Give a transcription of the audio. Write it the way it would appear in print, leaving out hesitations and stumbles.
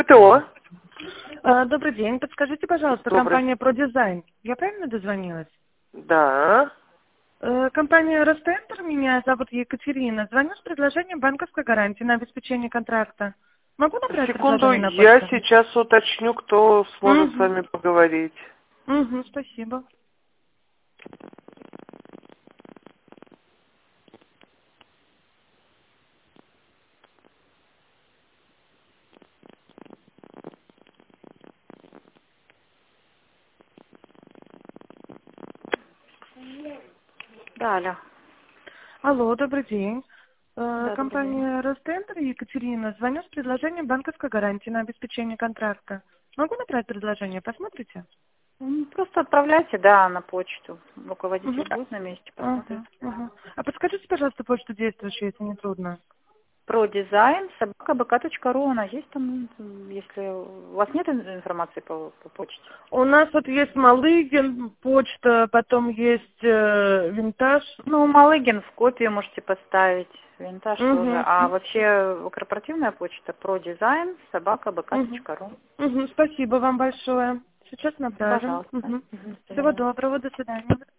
Кто? Добрый день. Подскажите, пожалуйста, Добрый. компания ProDesign. Я правильно дозвонилась? Да. Компания Ростендер, меня зовут Екатерина. Звоню с предложением банковской гарантии на обеспечение контракта. Могу набрать Секунду, предложение на я почту? сейчас уточню, кто сможет с Угу. вами поговорить. Угу, спасибо. Да, алло. Алло, добрый день. Да, добрый день. Компания Ростендер, Екатерина. Звоню с предложением банковской гарантии на обеспечение контракта. Могу набрать предложение? Посмотрите? Просто отправляйте, да, на почту. Угу. Руководитель будет на месте, посмотрит. Ага, ага. А подскажите, пожалуйста, почту действующую, если не трудно. Про дизайн собакабк.ру, она есть там, если у вас нет информации по почте? У нас вот есть Малыгин, почта, потом есть Винтаж. Ну, Малыгин в копию можете поставить, винтаж тоже. Угу. А вообще корпоративная почта про дизайн Угу. собакабк.ру. Угу. Спасибо вам большое. Сейчас направим. Пожалуйста. Угу. До Всего свидания. доброго, до свидания.